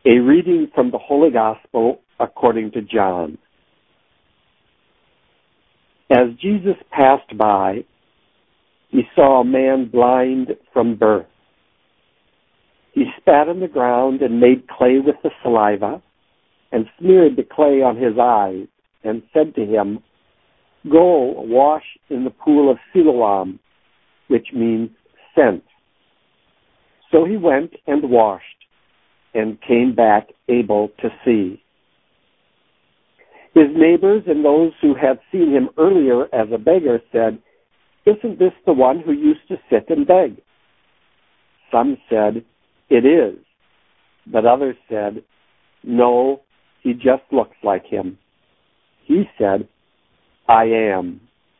A reading from the Holy Gospel according to John. As Jesus passed by, he saw a man blind from birth. He spat on the ground and made clay with the saliva and smeared the clay on his eyes and said to him, "Go wash in the pool of Siloam," which means sent. So he went and washed and came back able to see. His neighbors and those who had seen him earlier as a beggar said, "Isn't this the one who used to sit and beg?" Some said, "It is." But others said, "No, he just looks like him." He said, "I am."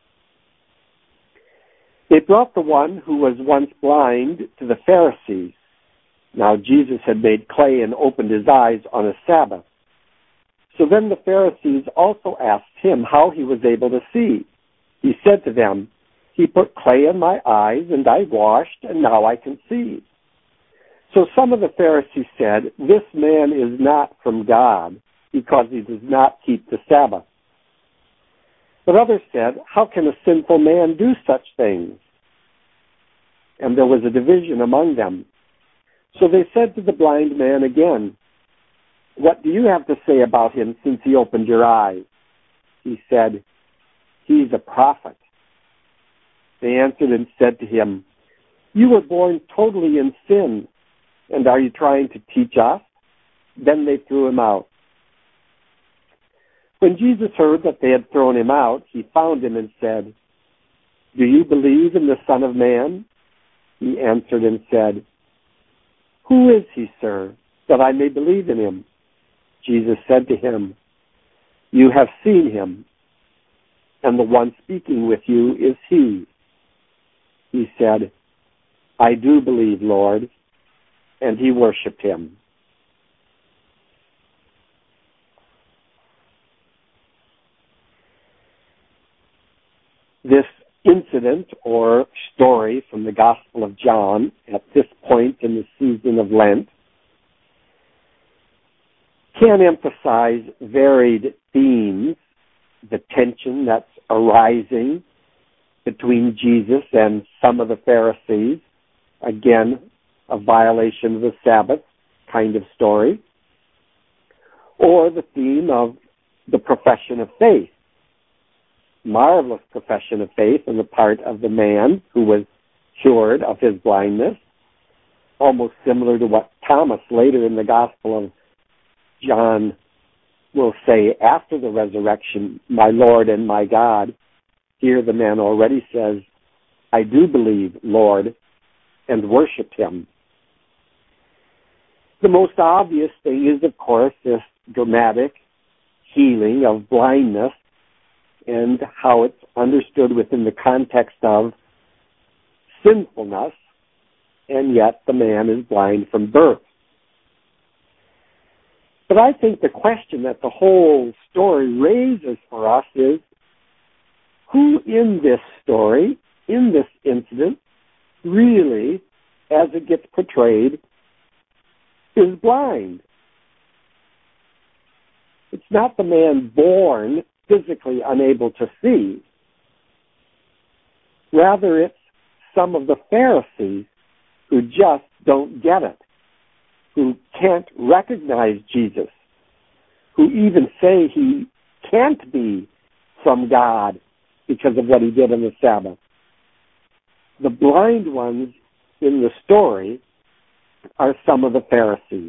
They brought the one who was once blind to the Pharisees. Now Jesus had made clay and opened his eyes on a Sabbath. So then the Pharisees also asked him how he was able to see. He said to them, "He put clay in my eyes, and I washed, and now I can see." So some of the Pharisees said, "This man is not from God, because he does not keep the Sabbath." But others said, "How can a sinful man do such things?" And there was a division among them. So they said to the blind man again, "What do you have to say about him since he opened your eyes?" He said, "He's a prophet." They answered and said to him, "You were born totally in sin, and are you trying to teach us?" Then they threw him out. When Jesus heard that they had thrown him out, he found him and said, "Do you believe in the Son of Man?" He answered and said, "Who is he, sir, that I may believe in him?" Jesus said to him, "You have seen him, and the one speaking with you is he." He said, "I do believe, Lord," and he worshipped him. This incident or story from the Gospel of John at this point in the season of Lent can emphasize varied themes, the tension that's arising between Jesus and some of the Pharisees, again, a violation of the Sabbath kind of story, or the theme of the profession of faith, marvelous profession of faith on the part of the man who was cured of his blindness, almost similar to what Thomas later in the Gospel of John will say after the resurrection, "My Lord and my God." Here the man already says, "I do believe, Lord," and worshiped him. The most obvious thing is, of course, this dramatic healing of blindness and how it's understood within the context of sinfulness, and yet the man is blind from birth. But I think the question that the whole story raises for us is, who in this story, in this incident, really, as it gets portrayed, is blind? It's not the man born physically unable to see. Rather, it's some of the Pharisees who just don't get it, who can't recognize Jesus, who even say he can't be from God because of what he did on the Sabbath. The blind ones in the story are some of the Pharisees,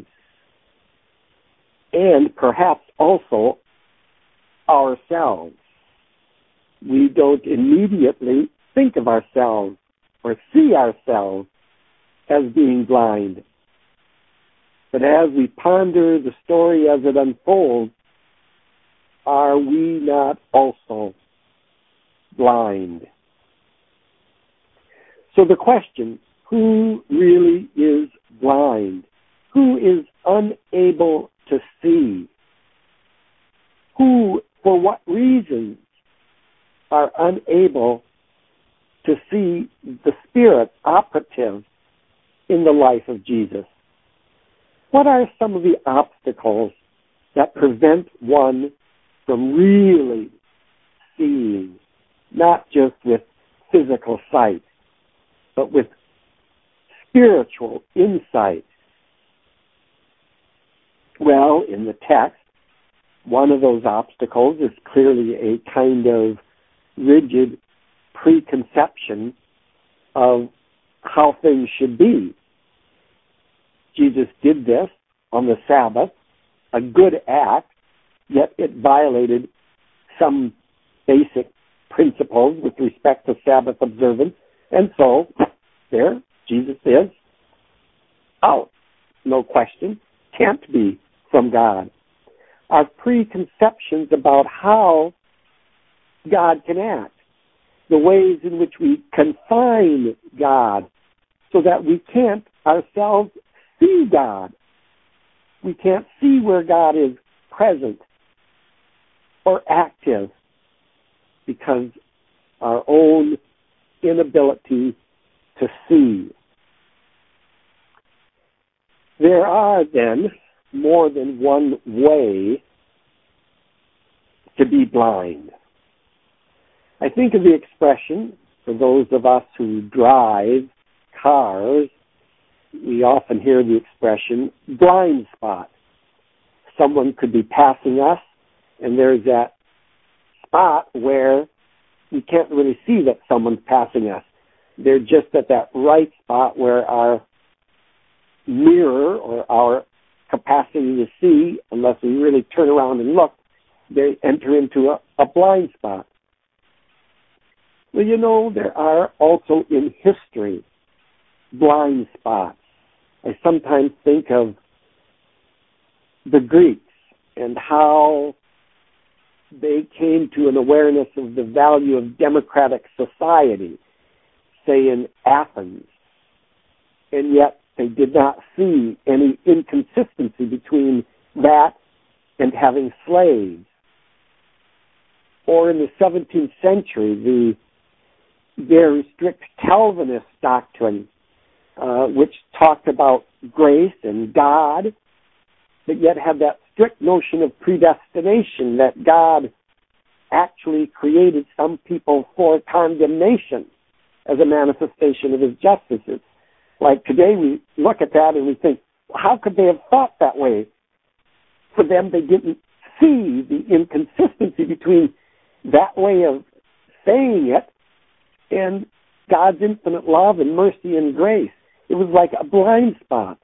and perhaps also ourselves. We don't immediately think of ourselves or see ourselves as being blind. But as we ponder the story as it unfolds, are we not also blind? So the question, who really is blind? Who is unable to see? Who, for what reasons, are unable to see the Spirit operative in the life of Jesus? What are some of the obstacles that prevent one from really seeing, not just with physical sight, but with spiritual insight? Well, in the text, one of those obstacles is clearly a kind of rigid preconception of how things should be. Jesus did this on the Sabbath, a good act, yet it violated some basic principles with respect to Sabbath observance. And so, there, Jesus is out. No question. Can't be from God. Our preconceptions about how God can act, the ways in which we confine God so that we can't ourselves see God. We can't see where God is present or active because our own inability to see. There are then more than one way to be blind. I think of the expression, for those of us who drive cars, we often hear the expression, blind spot. Someone could be passing us, and there's that spot where we can't really see that someone's passing us. They're just at that right spot where our mirror or our capacity to see, unless we really turn around and look, they enter into a blind spot. Well, you know, there are also in history blind spots. I sometimes think of the Greeks and how they came to an awareness of the value of democratic society, say in Athens, and yet they did not see any inconsistency between that and having slaves. Or in the 17th century, the very strict Calvinist doctrine, which talked about grace and God, but yet had that strict notion of predestination, that God actually created some people for condemnation as a manifestation of his justice. Like today we look at that and we think, how could they have thought that way? For them, they didn't see the inconsistency between that way of saying it and God's infinite love and mercy and grace. It was like a blind spot.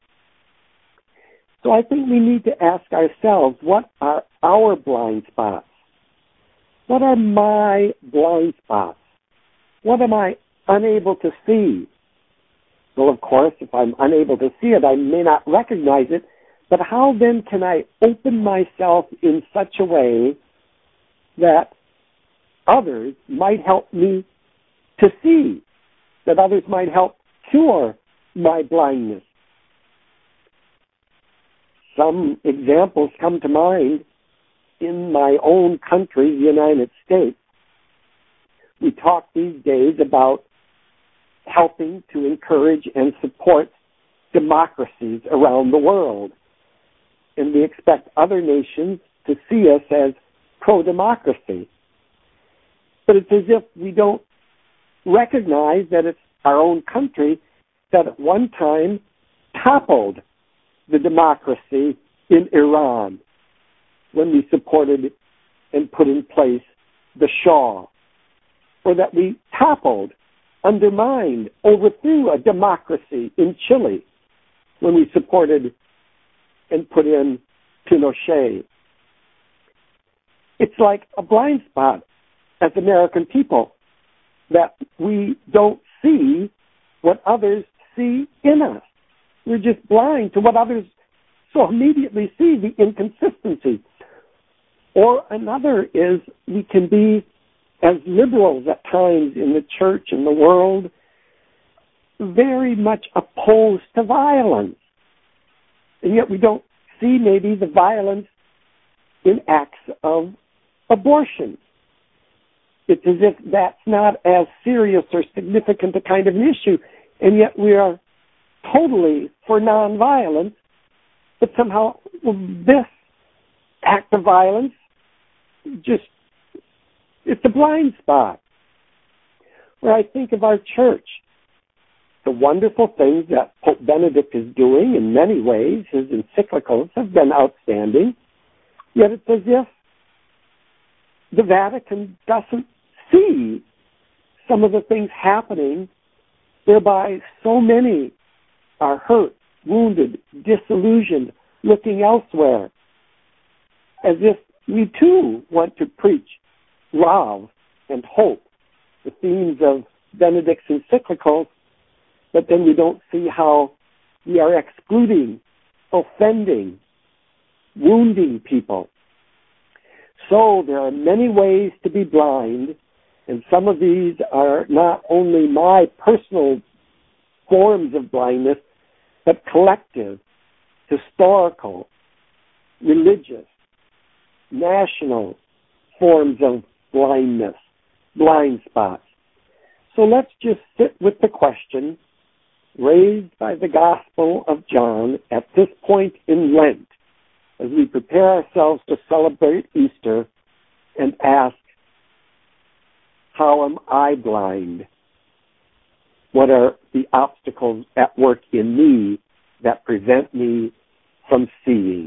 So I think we need to ask ourselves, what are our blind spots? What are my blind spots? What am I unable to see? Well, of course, if I'm unable to see it, I may not recognize it, but how then can I open myself in such a way that others might help me to see, that others might help cure my blindness? Some examples come to mind in my own country, the United States. We talk these days about helping to encourage and support democracies around the world. And we expect other nations to see us as pro-democracy. But it's as if we don't recognize that it's our own country that at one time toppled the democracy in Iran when we supported and put in place the Shah, or that we toppled, undermined, overthrew a democracy in Chile when we supported and put in Pinochet. It's like a blind spot as American people that we don't see what others see in us. We're just blind to what others so immediately see, the inconsistency. Or another is we can be, as liberals at times in the church and the world, very much opposed to violence. And yet we don't see maybe the violence in acts of abortion. It's as if that's not as serious or significant a kind of an issue, and yet we are totally for nonviolence But somehow this act of violence, it's a blind spot. Where I think of our church, the wonderful things that Pope Benedict is doing in many ways, his encyclicals have been outstanding, yet it's as if the Vatican doesn't see some of the things happening whereby so many are hurt, wounded, disillusioned, looking elsewhere, as if we too want to preach love and hope, the themes of Benedict's encyclicals, but then we don't see how we are excluding, offending, wounding people. So there are many ways to be blind, and some of these are not only my personal forms of blindness, but collective, historical, religious, national forms of blindness, blind spots. So let's just sit with the question raised by the Gospel of John at this point in Lent, as we prepare ourselves to celebrate Easter, and ask, how am I blind? What are the obstacles at work in me that prevent me from seeing?